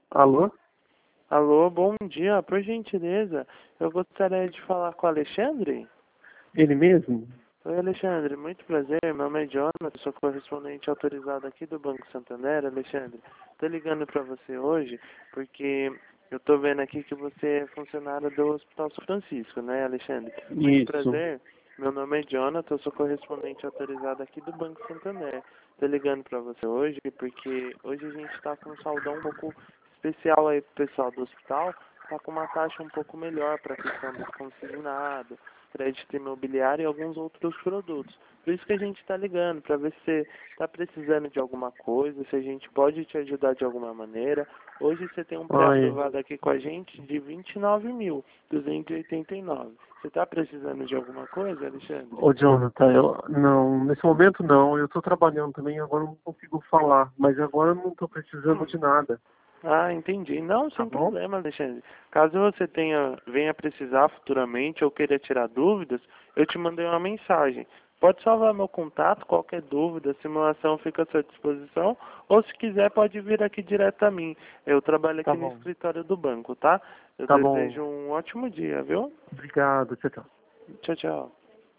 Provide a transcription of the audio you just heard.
Alô? Alô, bom dia. Por gentileza, eu gostaria de falar com o Alexandre. Ele mesmo? Oi, Alexandre, muito prazer. Meu nome é Jonathan, sou correspondente autorizado aqui do Banco Santander. Alexandre, tô ligando para você hoje porque eu tô vendo aqui que você é funcionário do Hospital São Francisco, né, Alexandre? Muito Isso. prazer. Meu nome é Jonathan, eu sou correspondente autorizado aqui do Banco Santander. Tô ligando para você hoje porque hoje a gente está com um saldão um pouco especial aí pro pessoal do hospital. Tá com uma taxa um pouco melhor para a questão dos consignados, crédito imobiliário e alguns outros produtos. Por isso que a gente está ligando, para ver se você está precisando de alguma coisa, se a gente pode te ajudar de alguma maneira. Hoje você tem um Ai, pré-aprovado aqui com a gente de 29.289. Você está precisando de alguma coisa, Alexandre? ô Jonathan, não, nesse momento não, eu tô trabalhando também, agora eu não consigo falar, mas agora eu não tô precisando de nada, Ah, entendi. Não, tá sem bom? problema, Alexandre. Caso você venha precisar futuramente ou queira tirar dúvidas, eu te mandei uma mensagem. Pode salvar meu contato, qualquer dúvida, a simulação fica à sua disposição, ou se quiser pode vir aqui direto a mim. Eu trabalho Tá aqui no bom, escritório do banco, tá? Eu tá bom. desejo um ótimo dia, viu? Obrigado, tchau, tchau. Tchau, tchau.